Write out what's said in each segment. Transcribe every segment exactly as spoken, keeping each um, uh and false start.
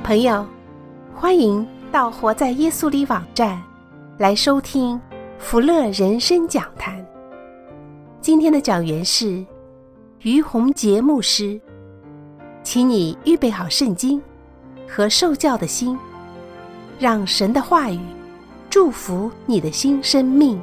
朋友，欢迎到活在耶稣里网站来收听福乐人生讲坛。今天的讲员是于洪杰牧师，请你预备好圣经和受教的心，让神的话语祝福你的新生命。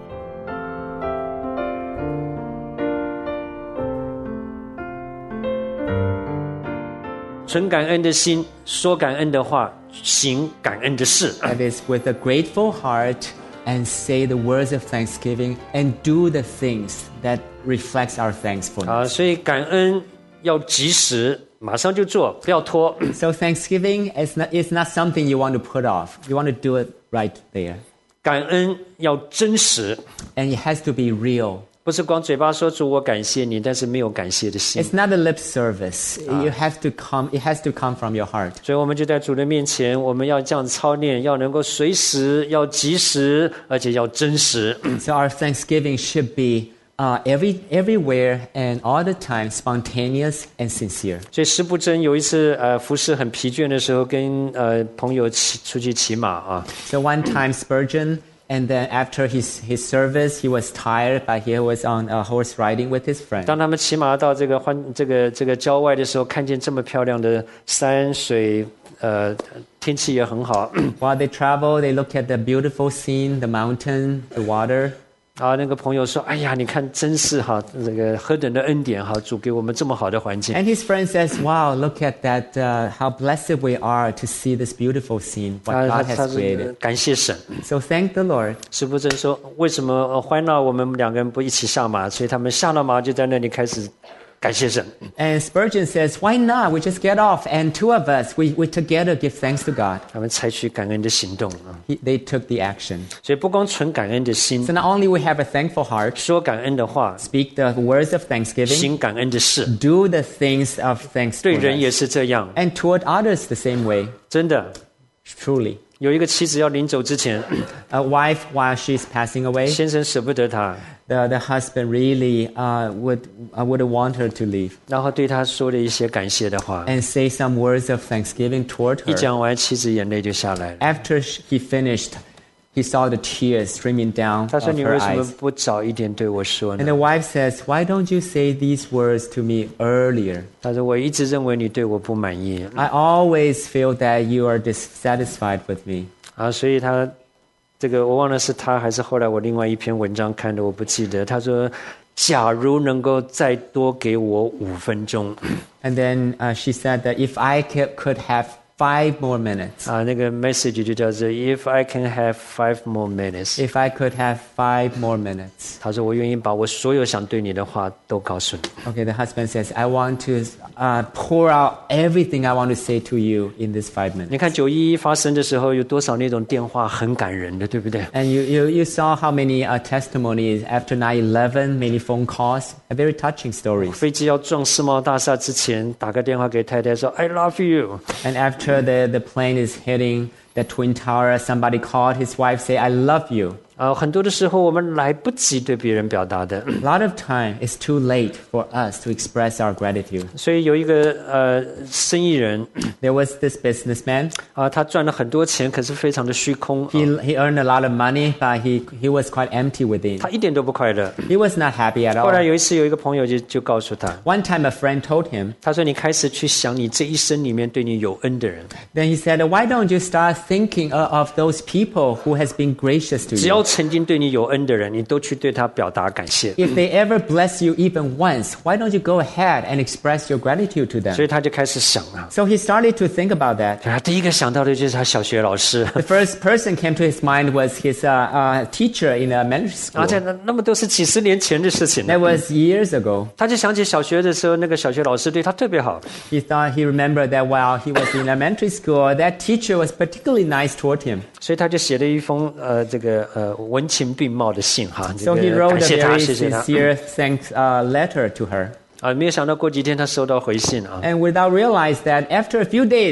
存感恩的心，说感恩的话，行感恩的事。 That is with a grateful heart and say the words of thanksgiving and do the things that reflects our 啊， thankfulness. 所以感恩要及时，马上就做，不要拖。 So thanksgiving is not, is not something you want to put off. You want to do it right there. 感恩要真实， And it has to be real. 不是光嘴巴说主我感谢你，但是没有感谢的心。 It's not a lip service. You have to come, it has to come from your heart. 所以我们就在主的面前，我们要这样子操练，要能够随时，要及时，而且要真实。 So our thanksgiving should be uh, every, everywhere and all the time spontaneous and sincere. 所以施布真有一次呃服侍很疲倦的时候，跟呃朋友骑出去骑马啊。 So one time Spurgeon, and then after his, his service, he was tired, but he was on a horse riding with his friend. 当他们骑马到这个欢这个这个郊外的时候，看见这么漂亮的山水，呃，天气也很好。 While they travel, they look at the beautiful scene, the mountain, the water. 啊，那个朋友说：“哎呀，你看，真是哈，这个何等的恩典哈，主给我们这么好的环境。” And his friend says, wow, look at that, uh, how blessed we are to see this beautiful scene, 他 what 他 God 他 has 是 created. 感谢神。 So thank the Lord. 施布真说：“为什么呃欢闹我们两个人不一起下马？”所以他们下了马，就在那里开始感谢神。 And Spurgeon says, why not? We just get off, and two of us, we, we together give thanks to God. 他们采取感恩的行动啊， He, they took the action. 所以不光存感恩的心 So，not only we have a thankful heart, 说感恩的话， speak the words of thanksgiving, 行感恩的事， do the things of 对人也 thankfulness, 是这样。 and toward others the same way, 真的， truly. 有一个妻子要临走之前， A wife, while she's passing away, 先生舍不得她， the, the husband really uh, would, uh, would want her to leave 然后对她说了一些感谢的话。 and say some words of thanksgiving toward 一 her. 讲完，妻子眼泪就下来了。 After sh- he finished, he saw the tears streaming down 他 of 说：“你 her 为什么 eyes. 不早一点对我说 And 呢 the wife says, why don't you say these words to me earlier? ？” 他说：“我一直认为你对我不满意 I always feel that you are dissatisfied with me. 啊，所以他这个我忘了是他还是后来我另外一篇文章看的，我不记得。他说：‘假如能够再多给我五分钟 And then uh, she said that if I ca- could have five more minutes, 啊，那个 message 就叫做 ‘If I can have five more minutes’。 if I could have five more minutes. 他说：‘我愿意把我所有想对你的话都告诉你。’ Okay, the husband says, I want to uh, pour out everything I want to say to you in this five 你 minutes. 看九一一发生的时候，有多少那种电话很感人的，对不对？ And you, you, you saw how many uh, testimonies after nine eleven, many phone calls, a very touching stories. 飞机要撞世贸大厦之前，打个电话给太太说 "I love you"， And after the, the plane is hitting the Twin Tower, somebody called his wife, say, I love you. 啊，很多的时候我们来不及对别人表达的， A lot of time, it's too late for us to express our gratitude. 所以有一个呃生意人 There was this businessman. 啊，他赚了很多钱，可是非常的虚空， He, 啊 he earned a lot of money, but he, he was quite empty within. 他一点都不快乐。 He was not happy at 后来 all. 有一次，有一个朋友就就告诉他， One time, a friend told him, 他说：“你开始去想你这一生里面对你有恩的人， then he said, why don't you start thinking of, of those people who has been gracious to 只要 you? 曾经对你有恩的人，你都去对他表达感谢。” If they ever bless you even once, why don't you go ahead and express your gratitude to 所 them? 以他就开始想了。 So he started to think about that. 他第一个想到的就是他小学老师， The first person came to his mind was his uh, uh, teacher in elementary school. 而且那那么都是几十年前的事情了 That was years ago. 他就想起小学的时候，那个小学老师对他特别好， He thought he remembered that while he was in elementary school, that teacher was particularly nice toward him. 所以他就写了一封呃这个呃文情并茂的信哈，这 So he 个 wrote 感 a 谢他， very 谢谢他 sincere thanks uh, letter to her. 啊，没有想到过几天他收到回信啊， And without realize that after a few days,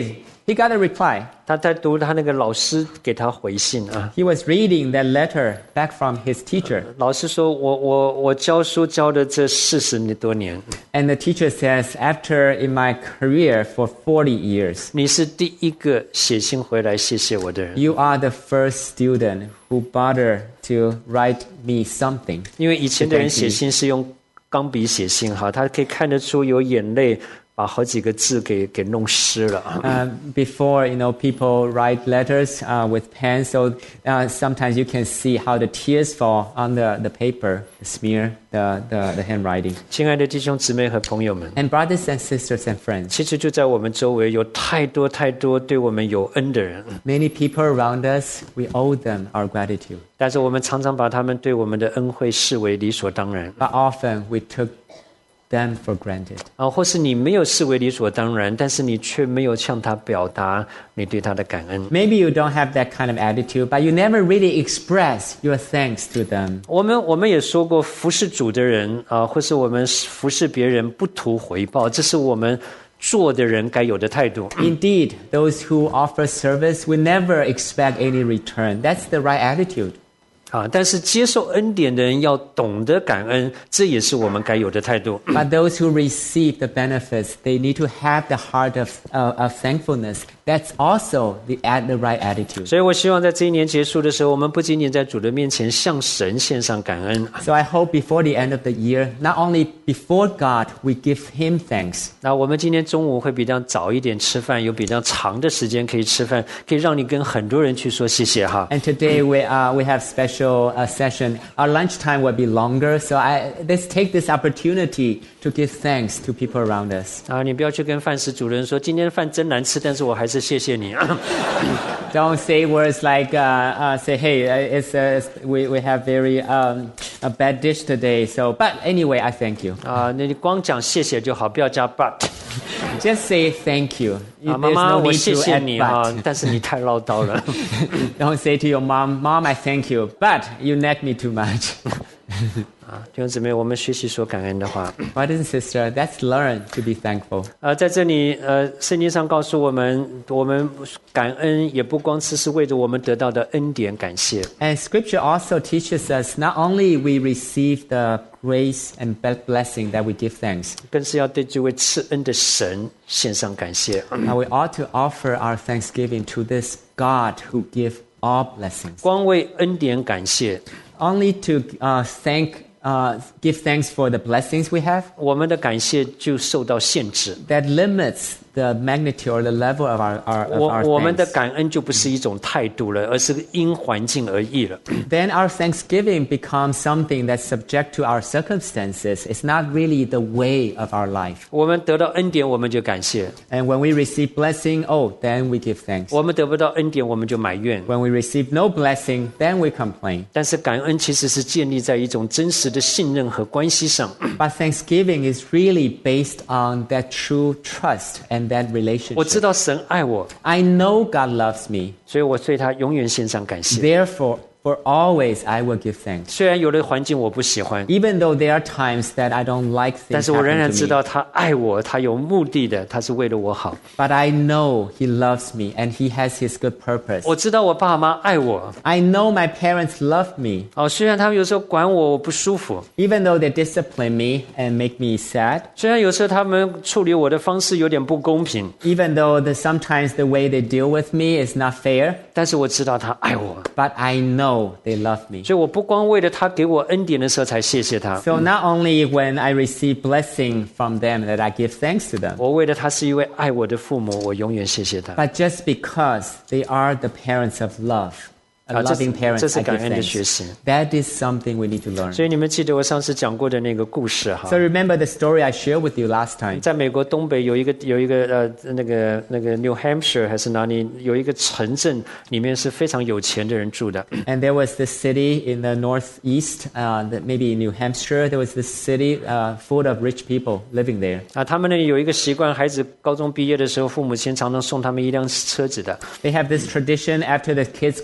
He got a reply. 他在读他那个老师给他回信啊， He was reading that letter back from his teacher. 老师说我我我教书教的这四十多年， And the teacher says, after in my career for forty years, 你是第一个写信回来谢谢我的人。 you are the first student who bothered to write me something. 因为以前的人写信是用钢笔写信哈，他可以看得出有眼泪。把好几个字给给弄湿了。 Uh, before, you know, people write letters uh, with pen, so uh, sometimes you can see how the tears fall on the, the paper, smear the, the, the handwriting. 亲爱的弟兄姊妹和朋友们， And brothers and sisters and friends, 其实就在我们周围有太多太多对我们有恩的人， many people around us, we owe them our gratitude. 但是我们常常把他们对我们的恩惠视为理所当然。 But often we took them for granted. 啊，或是你没有视为理所当然，但是你却没有向他表达你对他的感恩。 Maybe you don't have that kind of attitude, but you never really express your thanks to them. 我们我们也说过，服侍主的人啊，或是我们服侍别人不图回报，这是我们做的人该有的态度。 Indeed, those who offer service will never expect any return. That's the right attitude. 啊，但是接受恩典的人要懂得感恩，这也是我们该有的态度。 But those who receive the benefits, they need to have the heart of, uh, of thankfulness. That's also the, the right attitude. 所以我希望在这一年结束的时候，我们不仅仅在主的面前向神献上感恩。 So I hope before the end of the year, not only before God, we give Him thanks. 那我们今天中午会比较早一点吃饭，有比较长的时间可以吃饭，可以让你跟很多人去说谢谢哈。 And today we, uh, we have special uh, session. Our lunchtime will be longer, so I, let's take this opportunity to give thanks to people around us. 啊，你不要去跟饭食主人说今天饭真难吃，但是我还是谢谢你啊。 Don't say words like, uh, uh, say, hey, uh, it's, uh, it's, we, we have very um, a bad dish today, so, but anyway, I thank you. 啊，那你光讲谢谢就好，不要加 but。 Just say thank you. 啊，妈 There's 妈， no 我 need 谢 to 谢 add 你哈 but. 但是你太唠叨了。 Don't say to your mom, Mom, I thank you, but you nag me too much. 啊，弟兄姊妹，我们学习说感恩的话。 Brothers and sisters, let's learn to be thankful. 呃，在这里，呃，圣经上告诉我们，我们感恩也不光只是为着我们得到的恩典感谢， And Scripture also teaches us not only we receive the grace and blessing that we give thanks, 更是要对这位赐恩的神献上感谢。 and we ought to offer our thanksgiving to this God who gives all blessings. 光为恩典感谢， Only to uh, thank, uh, give thanks for the blessings we have, 我们的感谢就受到限制。 that limits the magnitude or the level of our, our, of 我 our 我们的 thanks. 感恩就不是一种态度了，而是因环境而异了。 Then our thanksgiving becomes something that's subject to our circumstances. It's not really the way of our life. 我们得到恩典，我们就感谢； And when we receive blessing, oh, then we give thanks. 我们得不到恩典，我们就埋怨。 When we receive no blessing, then we complain. 但是感恩其实是建立在一种真实的信任和关系上。 But thanksgiving is really based on that true trust and that 我知 relationship. 道神爱我， I know God loves me. 所以我对他永远献上感谢。 Therefore, for always I will give thanks. 虽然有的环境我不喜欢， Even though there are times that I don't like 但 things 是我仍 happening 然 to 知 me. 道他爱我，他有目的的，他是为了我好。 But I know He loves me and He has His good purpose. 我知道我爸妈爱我， I know my parents love me. 哦，虽然他们有时候管我，我不舒服； Even though they discipline me and make me sad. 虽然有时候他们处理我的方式有点不公平， Even though the, sometimes the way they deal with me is not fair. 但是我知道他爱我， But I know they love me. 所以我不光为了他给我恩典的时候才谢谢他， So not only when I receive blessing from them that I give thanks to them, 我为了他是一位爱我的父母，我永远谢谢他。 but just because they are the parents of love, a 啊，这 loving 是 parents, 这是 I 感 give 恩的学 thanks. 习。 That is something we need to learn. 所以你们记得我上次讲过的那个故事哈 So，remember the story I shared with you last time. 在美国东北有一个有一个呃那个那个 New Hampshire 还是哪里有一个城镇，里面是非常有钱的人住的。 And there was this city in the northeast, uh, that maybe in New Hampshire, there was this city uh, full of rich people living there. 啊，他们那里有一个习惯，孩子高中毕业的时候，父母亲常常送他们一辆车子的。 They have this tradition after the kids graduate,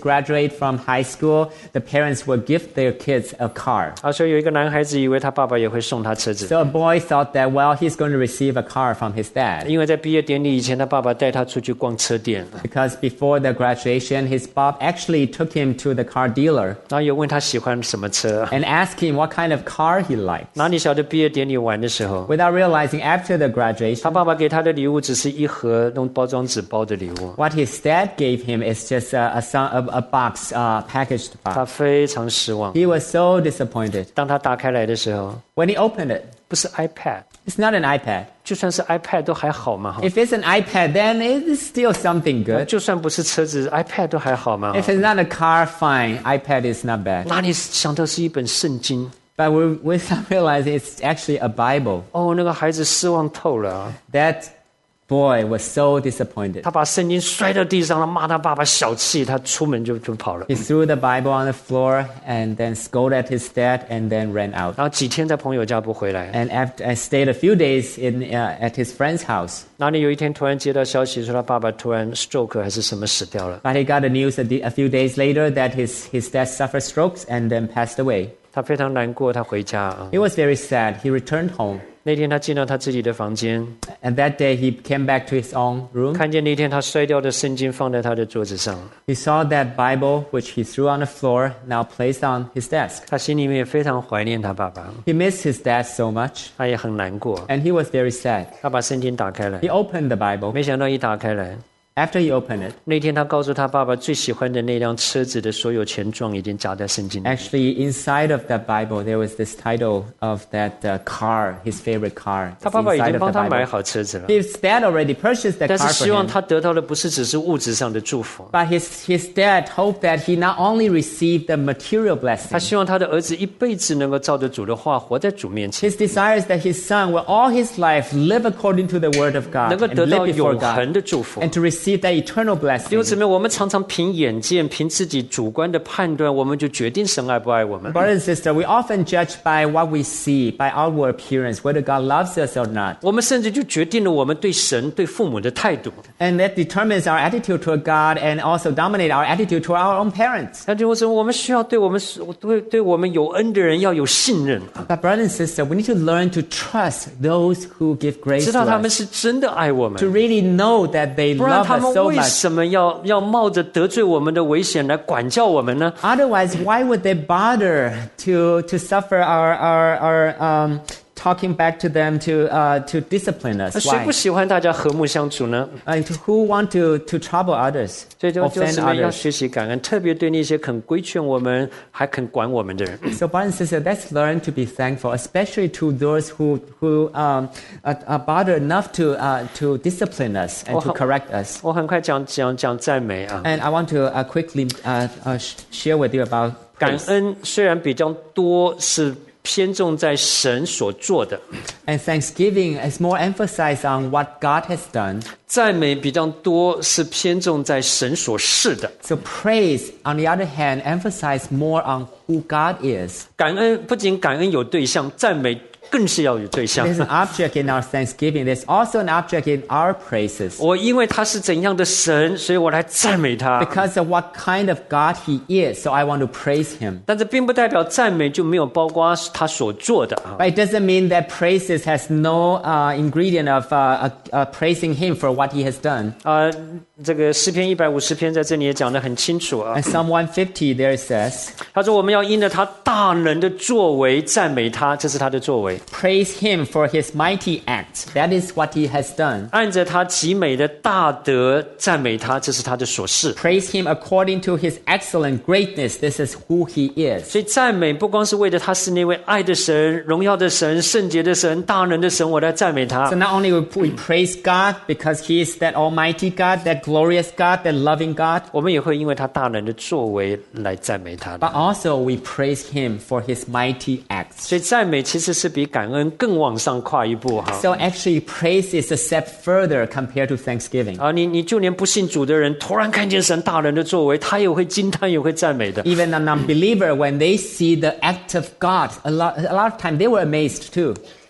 from high school, the parents would give their kids a car. 啊，所以有一个男孩子以为他爸爸也会送他车子， So a boy thought that, well, he's going to receive a car from his dad. 因为在毕业典礼以前，他爸爸带他出去逛车店， Because before the graduation, his Bob actually took him to the car dealer 然后又问他喜欢什么车。 and asked him what kind of car he liked. 哪里晓得毕业典礼完的时候， Without realizing after the 他 graduation, 爸爸给他的礼物只是一盒用包装纸包的礼物， what his dad gave him is just a, a, son- a, a box, uh, packaged 他 box. 非常失望。 He was so disappointed. 当他打开来的时候， When he opened it, 不是 iPad， it's not an iPad. 就算是 iPad 都还好嘛哈。 If it's an iPad, then it's still something good. 就算不是车子 ，iPad 都还好嘛哈。 If it's not a car, fine. iPad is not bad. 哪里想到是一本圣经？ But we, without realizing, it's actually a Bible. 哦，那个孩子失望透了啊！ That boy was so disappointed. 他把圣经摔到地上了，骂他爸爸小气，他出门就就跑了。 He threw the Bible on the floor and then scolded his dad and then ran out. 然后几天在朋友家不回来， And after I stayed a few days in uh, at his friend's house. 哪里有一天突然接到消息说他爸爸突然 stroke 还是什么死掉了， But he got the news a, di- a few days later that his, his dad suffered strokes and then passed away. 他非常难过，他回家啊。 He was very sad. He returned home. 那天他进到他自己的房间， And that day he came back to his own room. 看见那天他摔掉的圣经放在他的桌子上， He saw that Bible which he threw on the floor, now placed on his desk. 他心里面也非常怀念他爸爸， He missed his dad so much, 他也很难过。 and he was very sad. 他把圣经打开来 He，opened the Bible. 没想到一打开来， After he opened it, 那天他告诉他爸爸最喜欢的那辆车子的所有权状已经夹在圣经里。 actually inside of that Bible, there was this title of that uh, car, his favorite car. 他 It's 爸爸已 inside 经 of 帮 the 他买 Bible. 好车子了， His dad already purchased the 但是 car 希 for 望 him. 他得到的不是只是物质上的祝福， But his, his dad hoped that he not only received the material 他 blessing, 希望他的儿子一辈子能够照着主的话活在主面前， his desire is that his son will all his life live according to the word of 能 God 够 and 得到 live before 永恒 God 的祝福。 and to receive that eternal 弟兄姊 blessing. 妹，我们常常凭眼见、凭自己主观的判断，我们就决定神爱不爱我们。 Brother and sister, we often judge by what we see, by outward appearance, whether God loves us or not. 我们甚至就决定了我们对神、对父母的态度。 And that determines our attitude toward God and also dominate our attitude toward our own parents. 那就是我们需要对我们对对我们有恩的人要有信任， But brother and sister, we need to learn to trust those who give grace 知 to 道他们 us. 是真的爱我们 To，really know that they 不然 love 他 us 们 so 为 much. 什么要要冒着得罪我们的危险来管教我们呢？ Otherwise, why would they bother to, to suffer our, our, our um, talking back to them to, uh, to discipline 那 us? 谁 Why? 不喜欢大家和睦相处呢？ Uh, to who want to, to trouble others, 所以就就 offend 是要 others? 学习感恩，特别对那些肯规劝我们、还肯管我们的人。 So, brothers and sisters, let's learn to be thankful, especially to those who, who um, are, are bother enough to, uh, to discipline us and to Oh, correct us. 我很快讲讲讲赞美啊， And I want to uh, quickly uh, uh, sh- share with you about 感 praise. 恩虽然比较多是偏重在神所做的， And thanksgiving is more emphasized on what God has done. 赞美比较多是偏重在神所示的。 So praise, on the other hand, emphasize more on who God is. 感恩不仅感恩有对象，赞美更是要有对象。 There's an object in our thanksgiving. There's also an object in our praises. 我因为他是怎样的神，所以我来赞美他。 Because of what kind of God He is, so I want to praise Him. 但这并不代表赞美就没有包括他所做的啊。 But it doesn't mean that praises has no uh, ingredient of uh, uh, uh, praising Him for what He has done. 啊、这个诗篇一百五十篇在这里也讲得很清楚啊。 And Psalm one fifty there it says, 他说我们要因着他大能的作为赞美他，这是他的作为； praise Him for His mighty acts. That is what He has done. 按着他极美的大德赞美他，这是他的所事。 Praise Him according to His excellent greatness. This is who He is. 所以赞美不光是为了他是那位爱的神、荣耀的神、圣洁的神、大能的神，我来赞美他 So。not only we we praise God because He is that almighty God, that glorious God, that loving God, 我们也会因为他大能的作为来赞美他的。 but also we praise Him for His mighty acts. 所以赞美其实是比感恩更往上跨一步哈。 So actually praise is a step further compared to thanksgiving. 啊，你你就连不信主的人，突然看见神大能的作为，他也会惊叹，也会赞美的。 Even a non-believer, when they see the act of God, a lot, a lot of time they were amazed too.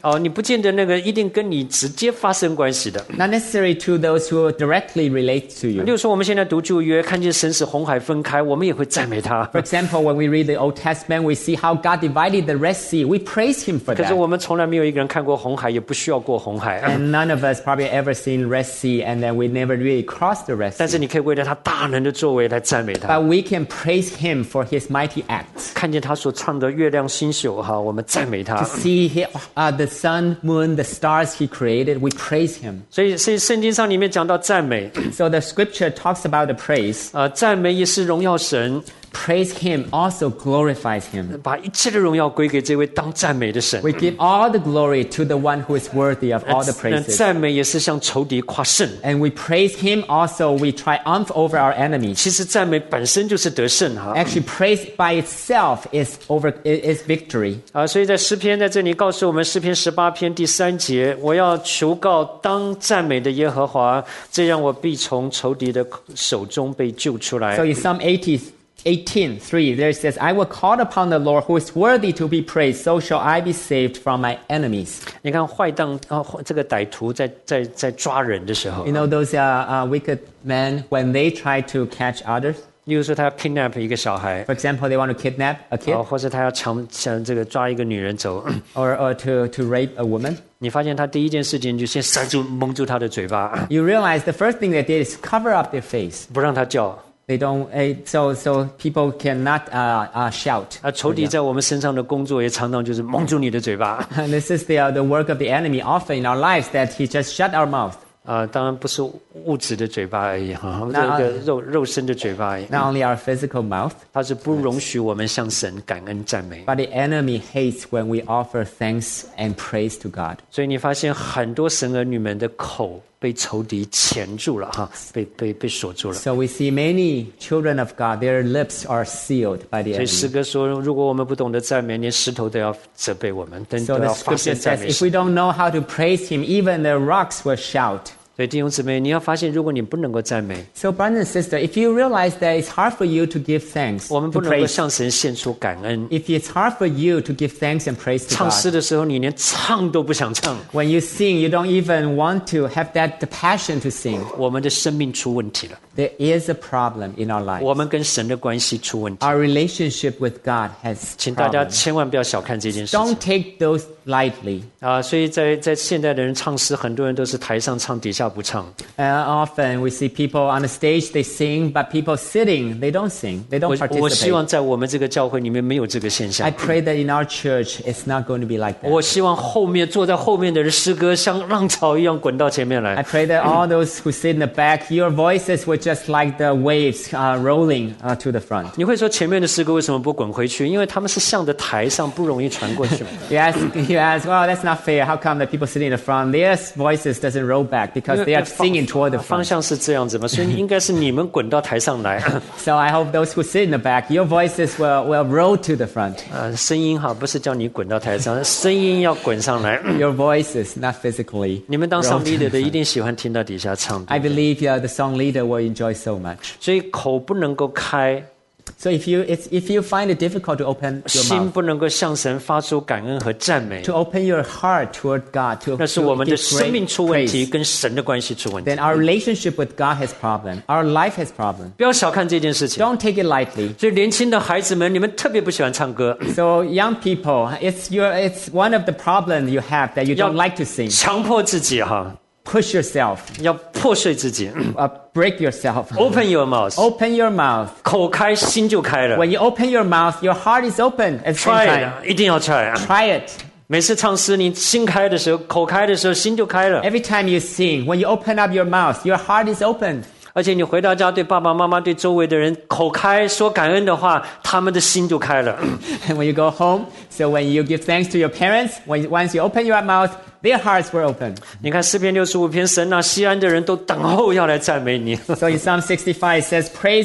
哦，你不见得那个一定跟你直接发生关系的。 Not necessarily to those who directly relate to 例 you. 如说，我们现在读旧约，看见神使红海分开，我们也会赞美他。 For example, when we read the Old Testament, we see how God divided the Red Sea. We praise Him for 可是 that. 我们从来没有一个人看过红海，也不需要过红海。 And none of us probably ever seen Red Sea, and then we never really crossed the Red 但是 Sea. 你可以为了他大能的作为来赞美他， But we can praise Him for His mighty acts. 看见他所创的月亮星宿哈，我们赞美他 To。see he, uh, the sun, moon, the stars He created, we praise Him. 所以，所以圣经上里面讲到赞美， So the Scripture talks about the praise. 呃，赞美也是荣耀神， Praise Him also glorifies Him. 把一切的荣耀归给这位当赞美的神。 We give all the glory to the one who is worthy of all the 那 praises. 赞美也是向仇敌夸胜。 And we praise Him also, we triumph over our enemies. 其实赞美本身就是得胜哈。 Actually, praise by itself is over is victory. 啊，所以在诗篇在这里告诉我们，诗篇十八篇第三节，我要求告当赞美的耶和华，这样我必从仇敌的手中被救出来。 So in Psalm eighty, eighteen, three, there it says, I will call upon the Lord who is worthy to be praised, so shall I be saved from my enemies. 你看坏蛋啊，这个歹徒在在在抓人的时候， You know those uh, uh, wicked men, when they try to catch others? 例如说他要 kidnap 一个小孩， For example, they want to kidnap a 啊， kid 或者他要强想这个抓一个女人走， or, or to, to rape a woman. 你发现他第一件事情就先塞住蒙住他的嘴巴， You realize the first thing they did is cover up their face. 不让他叫。 They don't, eh, so, so people cannot uh, uh, shout. 啊，仇敌在我们身上的工作也常常就是蒙住你的嘴巴。 And this is the, uh, the work of the enemy often in our lives, that he just shut our mouth. 啊，当然不是物质的嘴巴而已哈，这那个肉肉身的嘴巴而已。 Not only our physical mouth, 它是不容许我们向神感恩赞美。 but the enemy hates when we offer thanks and praise to God. 所以你发现很多神儿女们的口被仇敌钳住了哈，被被被锁住了。 So we see many children of God, their lips are sealed by the 所以诗 enemy. 歌说，如果我们不懂得赞美，连石头都要责备我们，都 So 都 the 要发 scripture 声赞 says, 美 if 神。 we don't know how to praise him, even the rocks will shout. 所以弟兄姊妹，你要发现，如果你不能够赞美， So brother and sister, if you realize that it's hard for you to give thanks, 我们 to 不能够 praise, 向神献出感恩。 if it's hard for you to give thanks and praise to 唱诗 God, 的时候，你连唱都不想唱， when you sing, you don't even want to have that the passion to sing. 我们的生命出问题了， There is a problem in our life. 我们跟神的关系出问题。 Our relationship with God has 请大家 problems. 千万不要小看这件事 Don't 情 take those lightly. 啊！所以在在现代的人唱诗，很多人都是台上唱，底下不唱。 Uh, often we see people on the stage, they sing, but people sitting, they don't sing. They 我 don't 我希望 participate. 在我们这个教会里面没有这个现 I 象。 pray that in our church, it's not going to be like 我 that. 希望后面坐在后面的人诗歌像浪潮一样滚到前面 I 来。 pray that all those who sit in the back, your voices were just like the waves uh, rolling uh, to the front. 你会说前面的诗歌为什么不滚回去？因为他们是向着台上，不容易传过去。 You ask, you ask, well, that's not fair. How come the people sitting in the front, their voices doesn't roll back because they are singing toward the 方 front. 向是这样子嘛，所以应该是你们滚到台上来。 So I hope those who sit in the back, your voices will, will roll to the front. 呃，声音哈，不是叫你滚到台上，声音要滚上来。 Your voices, not physically. 你们当 roll 上 to leader the 的 front. 一定喜欢听到底下唱， I believe uh, the song leader will enjoy so much. 所以口不能够开， So if you it's, if you find it difficult to open your 心 mouth, 不能够向神发出感恩和赞美， to open your heart toward God, to, 那是 to 我们的 give 生命 great 出问题， praise, 跟神的关系出问题。 then our relationship with God has problem. Our life has problem. 不要小看这件事情。 Don't take it lightly. 所以年轻的孩子们，你们特别不喜欢唱歌， So young people, it's your it's one of the problems you have that you 要 don't like to sing. 强迫自己哈， Push yourself, 要破碎自己 uh, break yourself. ，Open your mouth， Open your mouth. 口开心就开了 When you open your mouth, your heart is open at the same ，try time. it，一定要 try。 Try it. 每次唱诗，你心开的时候，口开的时候，心就开了。 Every time you sing, when you open up your mouth, your heart is open. 而且你回到家，对爸爸妈妈、对周围的人口开说感恩的话，他们的心就开了。 And when you go home, so when you give thanks to your parents, when once you open your mouth, their hearts were open. 你看诗篇六十五篇，神啊，西安的人都等候要来赞美你。 So in Psalm sixty-five, it says, praise is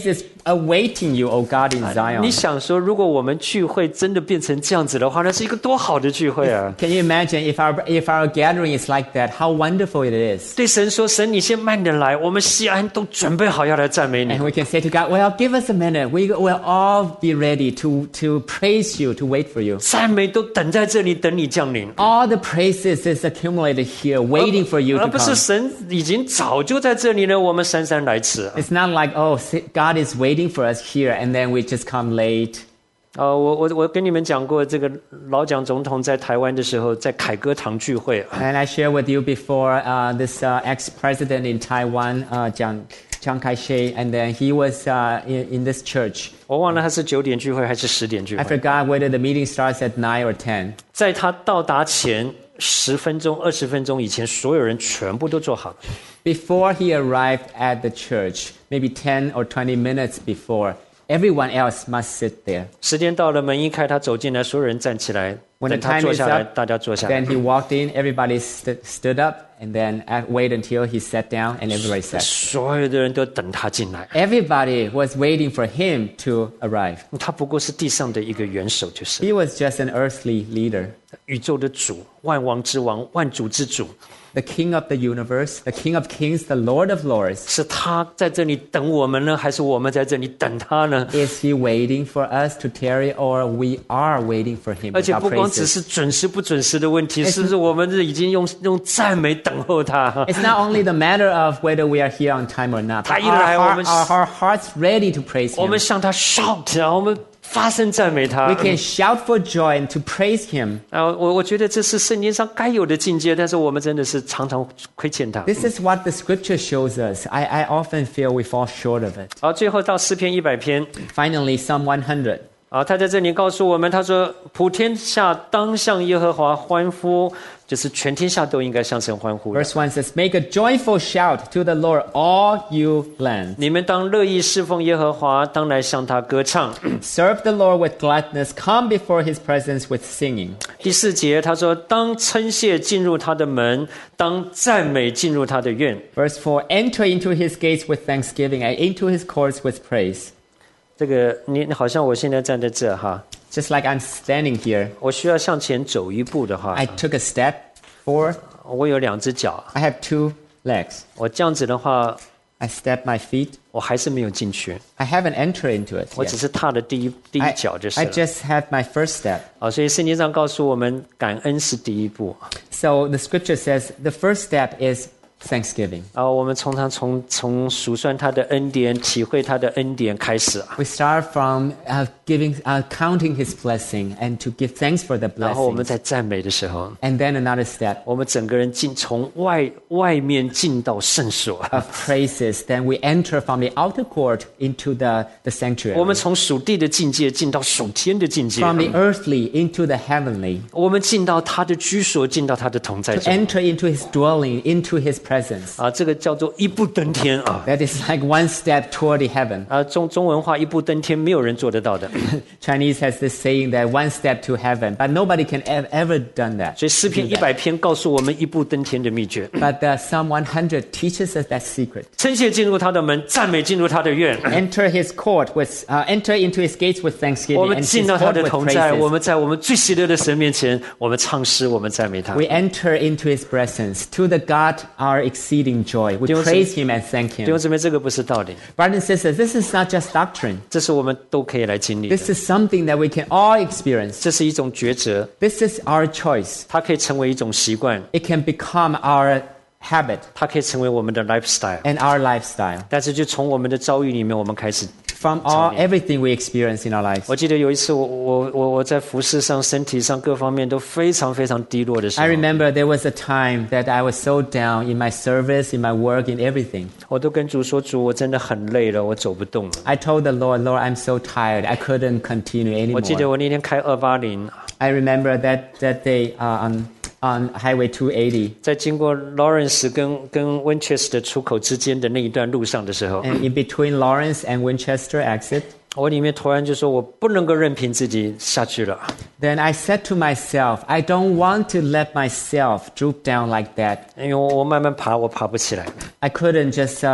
awaiting you, O God, in 你 Zion. 想说，如果我们聚会真的变成这样子的话，那是一个多好的聚会啊！ Can you imagine if our, if our gathering is like that, how wonderful it is? 对神说：“神，你先慢点来，我们西安都准备好要来赞美你。 And we can say to God, well, give us a minute. We will all be ready to, to praise you, to wait for you. 赞美都等在这里，等你降临。 All the praises is accumulated here, waiting for you 而 to 不是 come. 神已经早就在这里了，我们姗姗来迟。 It's not like, oh, God is waiting for us here, and then we just come late. 呃，我我我跟你们讲过，这个老蒋总统在台湾的时候，在凯歌堂聚会， And I shared with you before uh, this uh, ex-president in Taiwan, uh, Chiang, Chiang Kai-shek, and then he was uh, in, in this church. 我忘了他是九点聚会还是十点聚 I 会。 forgot whether the meeting starts at nine or ten. 在他到达前十分钟、二十分钟以前，所有人全部都做好了。 Before he arrived at the church, maybe ten or twenty minutes before, everyone else must sit there. 时间到了，门一开，他走进来，所有人站起来， When 等 the 他 time 坐 is 下来， up, 大家坐下来 then。he walked in, everybody st- stood up, and then uh, wait until he sat down, and everybody sat. 所有的人都等他进来。 Everybody was waiting for him to arrive. 他不过是地上的一个元首，就是 He was just an earthly leader, 宇宙的主，万王之王，万主之主。 the king of the universe, the king of kings, the Lord of lords. 是他在这里等我们呢，还是我们在这里等他呢？ Is he waiting for us to tarry, or we are waiting for him 而 with 且 our 不光只 praises? 是准时不准时的问题，是不是我们已经用用赞美等候他？ It's not only the matter of whether we are here on time or not. But 他一 our, 来，我 heart, 们 our, our hearts ready to praise 我 him. 们向他 shout 啊，我们发声赞美他 We。can shout for joy and to praise him. 啊，我我觉得这是圣经上该有的境界，但是我们真的是常常亏欠他。 This is what the scripture shows us. I, I often feel we fall short of it. 好，最后到诗篇一百篇。 Finally, Psalm one hundred. 啊，他在这里告诉我们，他说：“普天下当向耶和华欢呼，就是全天下都应该向神欢呼的。 Verse one says, Make a joyful shout to the Lord, all you lands. 你们当乐意侍奉耶和华，当来向他歌唱。 Serve the Lord with gladness. Come before his presence with singing. ” 第四节他说：“当称谢进入他的门，当赞美进入他的院。 Verse four, Enter into his gates with thanksgiving and into his courts with praise. ” 这个你你好像我现在站在这哈， Just like I'm standing here, 我需要向前走一步的话， I took a step forward. 我有两只脚， I have two legs. 我这样子的话， I step my feet. 我还是没有进去， I haven't entered into it 我只 yet. 是踏的第一第一 I, 脚就是 I 了。 just have my first step. 啊，所以圣经上告诉我们，感恩是第一步。 So the scripture says the first step is thanksgiving. 啊，我们通常从从数算他的恩典、体会他的恩典开始啊， We start from uh, giving, uh, counting his blessing and to give thanks for the 然后我们 blessings. 在赞美的时候， And then another step 我们整个人进从外外面进到圣所， of praises. Then we enter from the outer court into the, the 我 sanctuary. 们从属地的境界进到属天的境界， From the earthly into the heavenly. 我们进到他的居所，进到他的同在 To 中 enter into his dwelling, into his presence. 啊，这个叫做一步登天啊。 That is like one step toward the heaven. 啊，中中文话一步登天，没有人做得到的。 Chinese has this saying that one step to heaven, but nobody can ever, ever done that. 所以诗篇一百篇告诉我们一步登天的秘诀： But uh, Psalm one hundred teaches us that secret. 称谢进入他的门，赞美进入他的院。 Enter his court with, uh, enter into his gates with 我 thanksgiving 们 and 进 his 到他 court 的 with 同在，我 praises. 们在我们最喜乐的神面前，我们唱诗，我们赞美他。 We enter into his presence. To the God, our exceeding joy. We 弟兄姊- praise him and thank 弟兄 him. 姊妹，这个不是道理， Brothers and sisters, this is not just doctrine. 这是我们都可以来经历的。 This is something that we can all experience. 这是一种抉择， This is our choice. 它可以成为一种习惯， It can become our habit 它可以成为我们的 lifestyle。 and our lifestyle. 但是就从我们的遭遇里面，我们开始。 From all everything we experience in our lives. 我记得有一次我，我我我在服饰上、身体上各方面都非常非常低落的时 I 候， remember there was a time that I was so down in my service, in my work, in everything. 我都跟主说：“主，我真的很累了，我走不动了。 I told the Lord, Lord, I'm so tired. I couldn't continue ” 我记得 anymore. 我那天开二八零， I remember that, that day uh, on, on Highway two eighty. 在经过 Lawrence 跟跟 Winchester 出口之间的那一段路上的时候， And in between Lawrence and Winchester exit, 我里面突然就说：“我不能够任凭自己下去了。 then I said to myself, I don't want to let myself droop down like that. ” 因为我我慢慢爬，我爬不起来。 I couldn't just uh,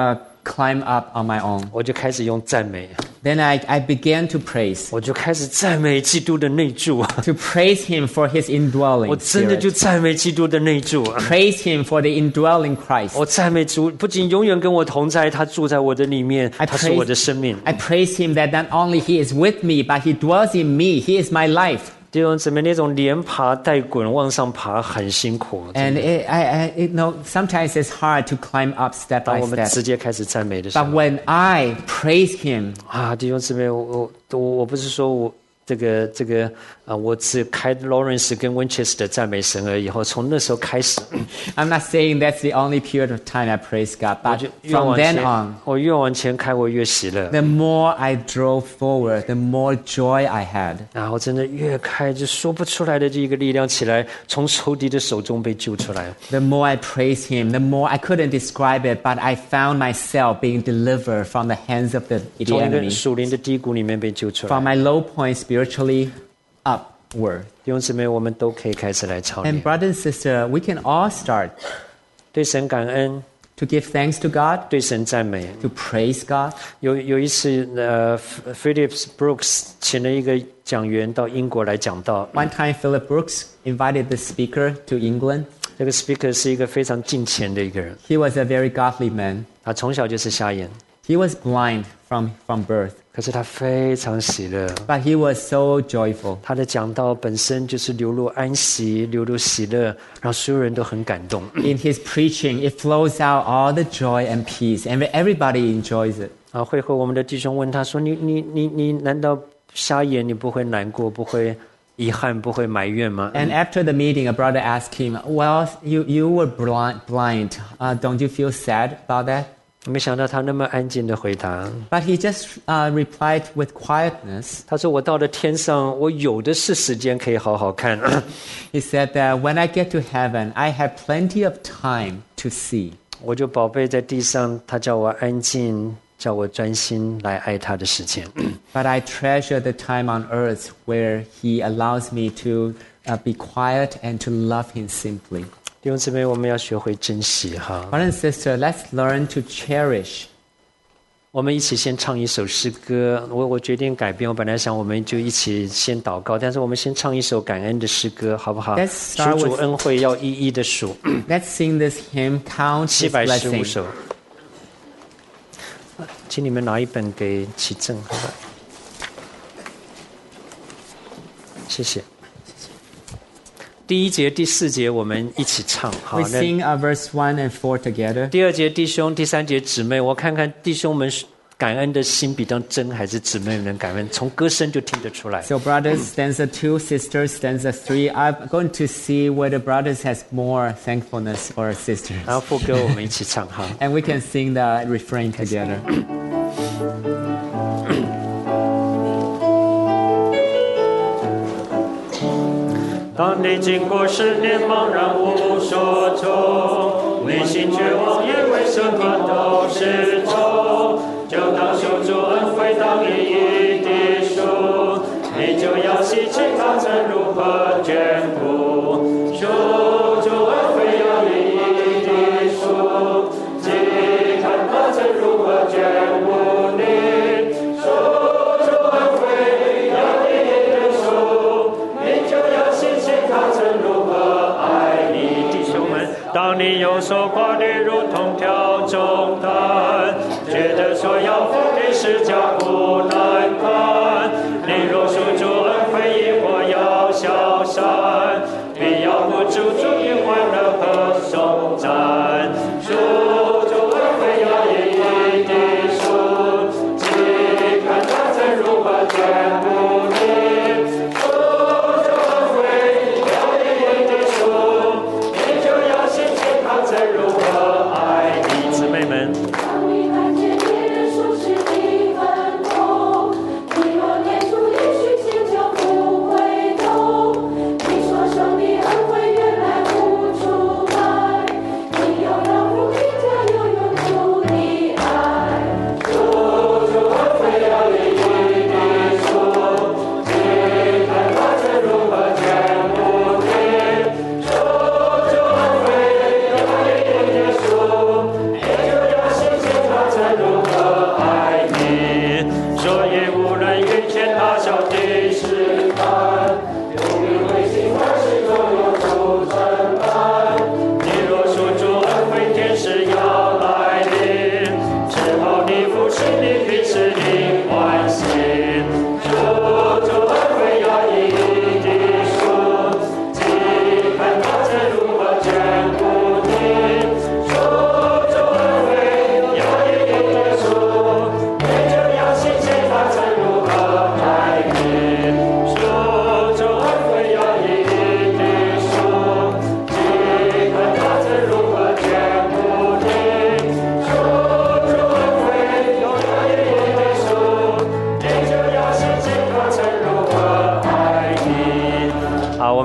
climb up on my own. 我就开始用赞美， Then I, I began to praise, 我就开始赞美基督的内住， to praise him for his 我 indwelling 真的就 spirit. 赞美基督的内住。 Praise him for the indwelling Christ. 我赞美主，不仅永远跟我同在，他住在我的里面， I 他是 praise- 我的生命。 I praise him that not only he is with me, but he dwells in me. He is my life. 弟兄姊妹，那种连爬带滚往上爬很辛苦。 And it, I, I, it, no, sometimes it's hard to climb up step 当 by 我们 step. 直接开始赞美的时 But 候， when I praise him, 啊，弟兄姊妹，我我我我不是说我这个这个啊，我只开 Lawrence 跟 Winchester 赞美神而已。后从那时候开始， I'm not saying that's the only period of time I praise God, 我 but 就越 from 往 then 前 on, 我越往前开，我越喜乐。 the more I drove forward, the more joy I had. 然后真的越开，就说不出来的这一个力量起来，从仇敌的手中被救出来。 The more I praise him, the more I couldn't describe it, but I found myself being delivered from the hands of the, the 从一个 enemy, 属灵的低谷里面被救出来。 from my low point spiritually upward. 弟兄姊妹，我们都可以开始来操练 And，brother and sister, we can all start 对神感恩， to give thanks to God, 对神赞美。 to praise God. 有有一次，呃，Phillips Brooks 请了一个讲员到英国来讲道。 One time, Philip Brooks invited the speaker to England. 这个 speaker 是一个非常敬虔的一个人， He was a very godly man. 他从小就是瞎眼， He was blind from, from birth, 可是他非常喜乐。 but he was so joyful. 他的讲道本身就是流露安息，流露喜乐，让所有人都很感动。 In his preaching, it flows out all the joy and peace, and everybody enjoys it. 啊，会后我们的弟兄问他说：“你你你你难道瞎眼你不会难过，不会遗憾，不会埋怨吗？” And after the meeting, a brother asked him, "Well, you, you were blind. blind. Uh, don't you feel sad about that?" 没想到他那么安静的回答， But he just uh, replied with quietness. 他说：“我到了天上，我有的是时间可以好好看。 He said that when I get to heaven, I have plenty of time to see. 我就宝贝在地上，他叫我安静，叫我专心来爱他的时间。” But I treasure the time on earth where he allows me to uh, be quiet and to love him simply. 弟兄姊妹，我们要学会珍惜哈。 Brother and sister, let's learn to cherish. 我们一起先唱一首诗歌。我我决定改变，我本来想我们就一起先祷告，但是我们先唱一首感恩的诗歌，好不好？ Let's 数 start 主 with- 恩惠要一一的数， Let's sing this hymn, Count 七 His 百十五 Blessing. 首。请你们拿一本给启正，好吧？谢谢。第一节、第四节我们一起唱，好。 We 那 sing uh, verse one and four together. 第二节弟兄，第三节姊妹，我看看弟兄们感恩的心比较真，还是姊妹们感恩？从歌声就听得出来。 So brothers, stanza two, sisters, stanza three. I'm going to see whether brothers has more thankfulness or sisters. 然后副歌我们一起唱哈。 And we can sing the refrain together. 当你经过十年茫然无所措，内心绝望也为什么都失措，就当求主恩惠当一一的数，你就要细气他曾如何眷顾，求主恩惠要一一的数，细看他曾如何眷顾你，求主恩惠要一一的数，你就要细气他曾如何爱你，弟兄们，当你有所挂虑，如同挑重担，觉得说要负的是家苦难堪，你若属主恩惠，亦或要消散，必要不住主以欢乐和颂赞，属主恩惠要一一的数，即看他曾如何眷顾你，属主恩惠要一一的数，你就要心知他曾如何爱你，姊妹们。 当你看见别人舒适的分工，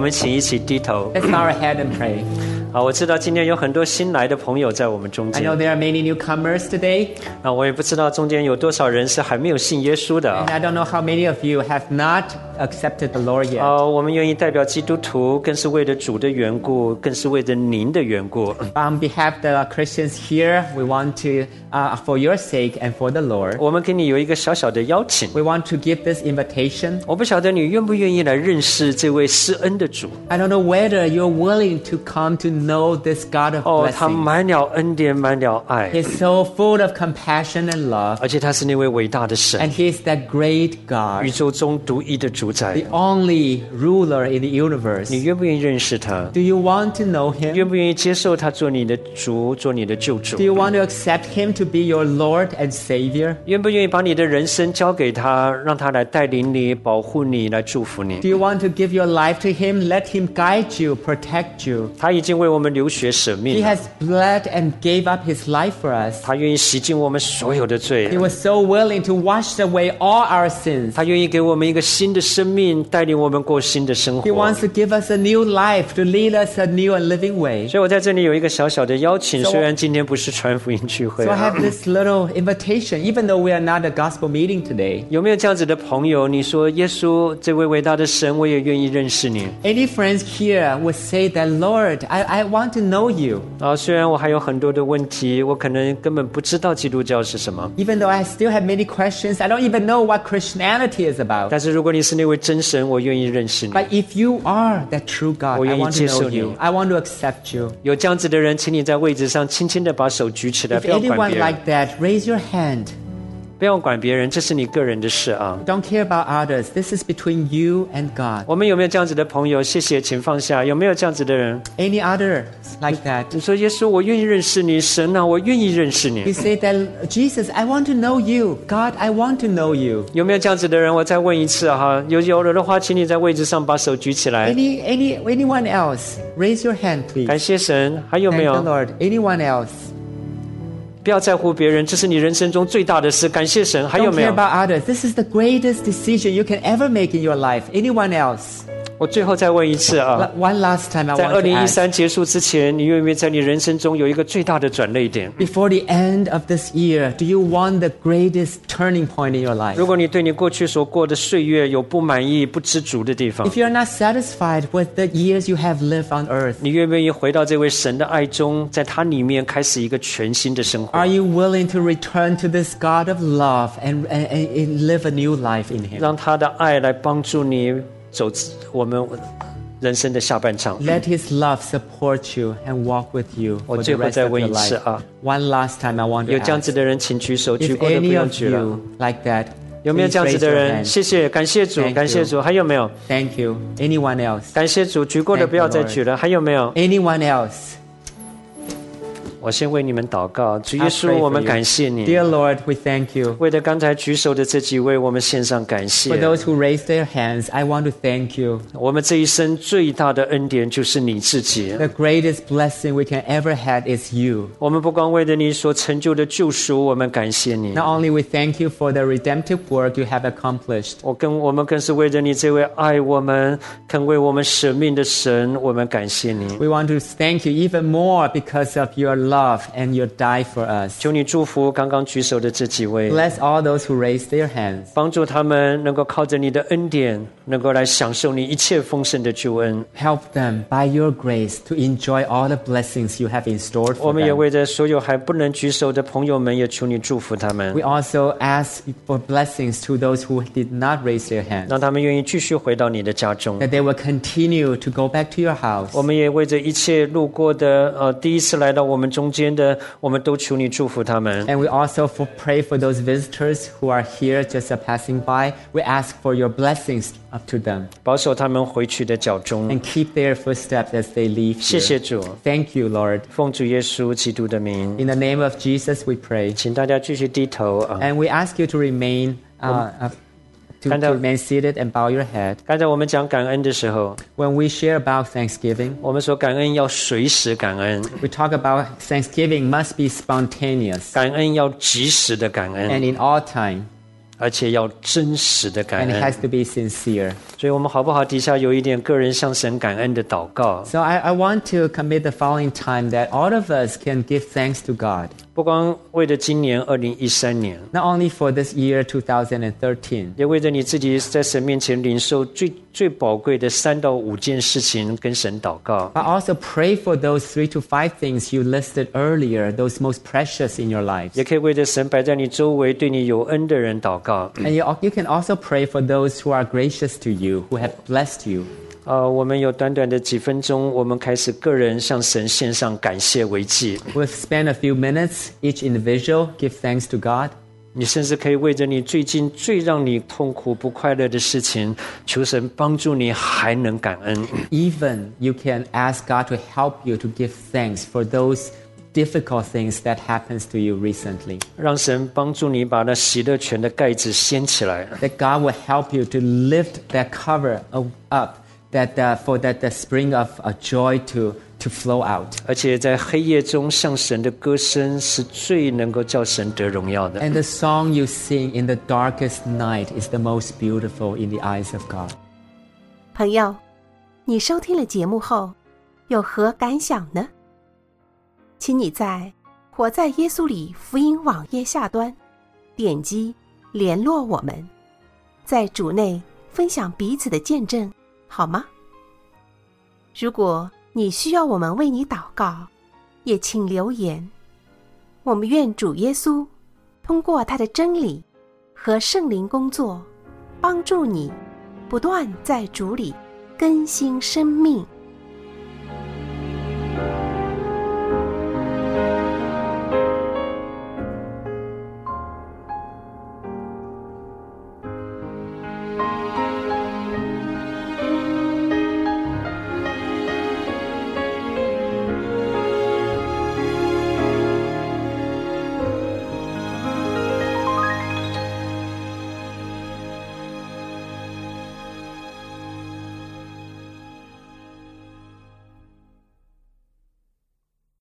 们请一起低头。 Let's bow our head and pray. 啊，我知道今天有很多新来的朋友在我们中 I 间 know。there are many newcomers today, 啊，我也不知道中间有多少人是还没有信耶稣的 and 啊。 I don't know how many of you have not accepted the Lord yet. 啊，我们愿意代表基督徒，更是为了主的缘故，更是为了您的缘故。 On behalf of the Christians here, we want to, uh, for your sake and for the Lord, 我们给你有一个小小的邀请， we want to give this invitation. 我不晓得你愿不愿意来认识这位施恩的主。 I don't know whether you're willing to come to know this God of 哦，他 blessing. 满了恩典，满了爱， He's so full of compassion and love, 而且他是那位伟大的神， and He is that great 宇 God, 宙中独一的主宰 the。only ruler in the universe. 你愿不愿意认识他？ Do you want to know Him? 愿不愿意接受他做你的主，做你的救主 Do？ you want to accept Him to be your Lord and Savior? 愿不愿意把你的人生交给他，让他来带领你、保护你、来祝福你 Do？ you want to give your life to Him? Let Him guide you, protect you. 他已经为我们流血舍 He 命了， has bled and gave up His life for us. 他愿意洗净我们所有的罪 He，was so willing to wash away all our sins. 他愿意给我们一个新的生命，带领我们过新的生 He 活。 wants to give us a new life, to lead us a new and living way. 所以我在这里有一个小小的邀请， So- 虽然今天不是传福音聚会 So I 啊 have this little invitation, even though we are not a gospel meeting today. 有没有这样子的朋友？你说耶稣这位伟大的神，我也愿意认识你 Any friends here would say that, Lord, I, I want to know you. 啊！虽然我还有很多的问题，我可能根本不知道基督教是什么， Even though I still have many questions, I don't even know what Christianity is about. 但是如果你是那位真神，我愿意认识你。 But if you are that true God, 我 I 愿意 want to 接受 know 你。 you. I want to accept you. 有这样子的人，请你在位置上轻轻的把手举起来， If 不要管 anyone 别人， like that, raise your hand. 不要管别人，这是你个人的事啊。 Don't care about others. This is between you and God. 我们有没有这样子的朋友？谢谢，请放下。有没有这样子的人？ Any others like that? 你说耶稣，我愿意认识你，神啊，我愿意认识 You 你。 say that, Jesus, I want to know you. God, I want to know you. 有没有这样子的人？我再问一次哈，有有了的话，请你在位置上把手举起来。 Any, any, anyone else? Raise your hand, please. 感谢神。还有 Thank 没 the 有？ Lord. Anyone else? 不要在乎别人，这是你人生中最大的事。感谢神。还有 Don't 没 care 有？ about others. This is the greatest decision you can ever make in your life. Anyone else? 我最后再问一次啊， One last time I 在 want 二 to 零一 ask. 三结束之前，你愿不愿意在你人生中有一个最大的转捩点？ Before the end of this year, do you want the greatest turning point in your life? 如果你对你过去所过的岁月有不满意、不知足的地方， If you're not satisfied with the years you have lived on earth, 你愿不愿意回到这位神的爱中，在他里面开始一个全新的生活 are？you willing to return to this God of love and, and, and live a new life in Him? 让他的爱来帮助你走我们人生的下半场。 Let His love support you and walk with you 我 for 最 the 后 rest 再 of 问 your 一次 life. 啊， One last time I want to 有这样 ask. 子的人，请举手，举 If 过的不 any 用 of 举了。 you like that, 有没有 please 这样子 raise 的 your 人？ hand. 谢谢，感谢主， Thank 感谢 you. 主。还有没有？ Thank you. Anyone else? 感谢主，举过的 Thank 不要 you, 再举了。还有没有？ Anyone else? 我先为你们祷告，主耶 I'll 稣， pray 我 for 们 you. 感谢你。 Dear Lord, we thank you. 为了刚才举手的这几位，我们献上感 For 谢。 those who raised their hands, I want to thank you. 我们这一生最大的恩典就是你自己。 The greatest blessing we can ever have is you. 我们不光为了你所成就的救赎，我们感谢你。 Not only we thank you for the redemptive work you have accomplished, 我更我们更是为着你这位爱我们、肯为我们舍命的神，我们感谢你。 we want to thank you even more because of your love and your die for us. 求你祝福刚刚举手的这几位， Bless all those who raised their hands. 帮助他们能够靠着你的恩典，能够来享受你一切丰盛的救恩。 Help them by your grace to enjoy all the blessings you have in store 我 for 们也 them. 为着所有还不能举手的朋友们，也求你祝福他们 We，also ask for blessings to those who did not raise their hands, 让他们愿意继续回到你的家中。 that they will continue to go back to your house. 我们也为着一切路过的呃第一次来到我们中间的，我们都求你祝福他们。 And we also for, pray for those visitors who are here just uh, passing by. We ask for your blessings up to them 保守他们回去的脚中。 and keep their footsteps as they leave 谢谢 here. 主， Thank you, Lord. 奉主耶稣基督的名， In the name of Jesus, we pray. 请大家继续低头啊。 And we ask you to remain uh, uh, to, And, to uh, remain seated and bow your head. 刚才我们讲感恩的时候， When we share about Thanksgiving, 我们说感恩要随时感恩， we talk about Thanksgiving must be spontaneous 感恩要及时的感恩。 and in all time. 而且要真实的感 and it 恩。 has to be sincere. 所以我们好不好底下有一点个人向神感恩的祷告， So I, I want to commit the following time that all of us can give thanks to God, 不光为了今年二零一三年， not only for this year two thousand thirteen, 也为着你自己在神面前领受最最宝贵的三到五件事情跟神祷告。 but also pray for those three to five things you listed earlier, those most precious in your lives. 也可以为着神摆在你周围对你有恩的人祷告。 And you, you can also pray for those who are gracious to you, who have blessed you. 呃，我们有短短的几分钟，我们开始个人向神献上感谢为祭。 We'll spend a few minutes, each individual, give thanks to God. 你甚至可以为着你最近最让你痛苦不快乐的事情，求神帮助你还能感恩。 Even you can ask God to help you to give thanks for those difficult things that happens to you recently. 让神帮助你把那喜乐泉的盖子掀起来， That God will help you to lift that cover up, that uh, for that the spring of uh, joy to, to flow out. 而且在黑夜中向神的歌声是最能够叫神得荣耀的。 And the song you sing in the darkest night is the most beautiful in the eyes of God. 朋友，你收听了节目后，有何感想呢？请你在活在耶稣里福音网页下端点击联络我们，在主内分享彼此的见证，好吗？如果你需要我们为你祷告，也请留言。我们愿主耶稣通过他的真理和圣灵工作，帮助你不断在主里更新生命。